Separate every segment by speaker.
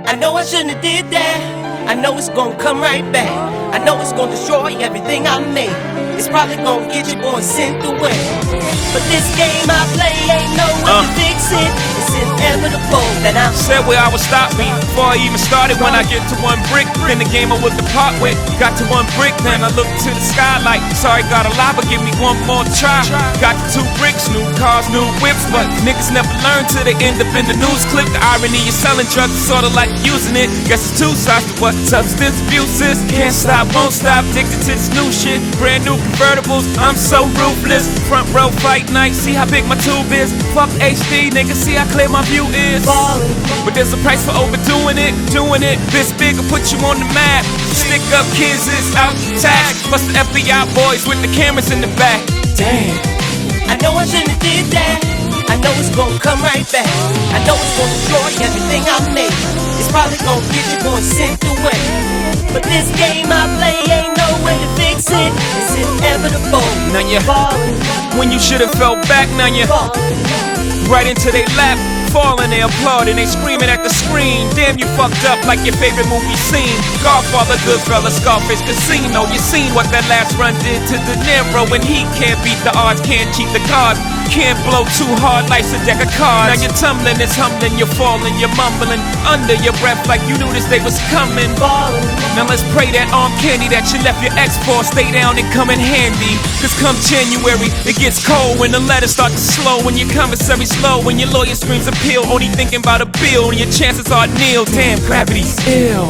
Speaker 1: I know I shouldn't have did that. I know it's gonna come right back. I know it's gonna destroy everything I made. It's probably gonna get your boy sent away. But this game I play ain't no way to fix it. It's inevitable that I'm
Speaker 2: said where I would stop me before I even started. When I get to one brick, then the game I would depart with. Got to one brick, then I look to the sky like, sorry, got a lie, but give me one more try. Got to 2 bricks, new cars, new whips, but niggas never learn till they end up in the news clip. The irony, you're selling drugs, sorta like using it. Guess it's 2 sides to what substance abuse is. Can't stop, won't stop, addicted to this new shit. Brand new convertibles, I'm so ruthless. Front row fight night, see how big my tube is. Fuck HD, nigga, see how clear my view is. But there's a price for overdoing it. Doing it this big will put you on the map. Stick up kids is out the tag. Plus the FBI boys with the cameras in the back. Damn,
Speaker 1: I know I shouldn't have did that. I know it's gonna come right back. I know it's gonna destroy everything I made. It's probably gonna get your boy sent away. But this game I play ain't no way to fix it. It's inevitable.
Speaker 2: Now you when you should've fell back, now you right into they lap. Falling, they applauding, they screaming at the screen. Damn, you fucked up like your favorite movie scene. Godfather, Goodfellas, Scarface, Casino. You seen what that last run did to De Niro. When he can't beat the odds, can't cheat the cards. Can't blow too hard, life's a deck of cards. Now you're tumbling, it's humbling, you're falling, you're mumbling under your breath like you knew this day was coming. Now let's pray that arm candy that you left your ex for stay down and come in handy. Cause come January, it gets cold when the letters start to slow. When your commissary's low, when your lawyer screams appeal, only thinking about a bill and your chances are nil. Damn, gravity's ill.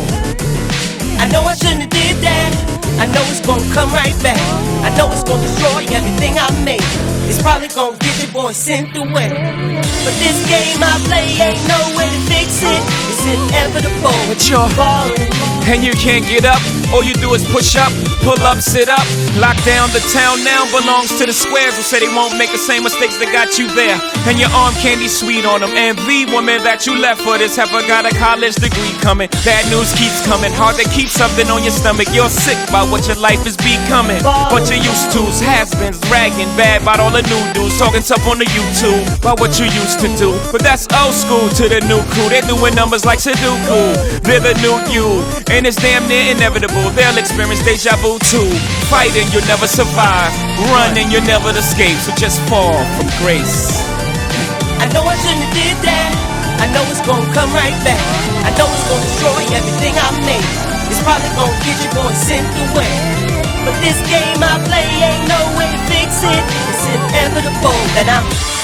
Speaker 1: I know I shouldn't have did that. I know it's gonna come right back. I know it's gonna destroy everything I made. It's probably gonna get your boy sent away. But this game I play ain't no way to fix it. It's inevitable.
Speaker 2: But you're falling and you can't get up. All you do is push up, pull up, sit up. Lock down the town now belongs to the squares who say they won't make the same mistakes that got you there. And your arm candy sweet on them. And the woman that you left for this heifer got a college degree coming. Bad news keeps coming. Hard to keep something on your stomach. You're sick by what your life is becoming. Bunch of used to's, has-beens, ragging bad about all the new dudes. Talking tough on the YouTube about what you used to do. But that's old school to the new crew. They're doing numbers like Sudoku. They're the new you. And it's damn near inevitable. They'll experience deja vu too. Fighting, you'll never survive. Running, you'll never escape. So just fall from grace.
Speaker 1: I know I shouldn't have did that. I know it's gonna come right back. I know it's gonna destroy everything I made. It's probably gonna get your boy sent away. But this game I play ain't no way to fix it. It's inevitable that I'm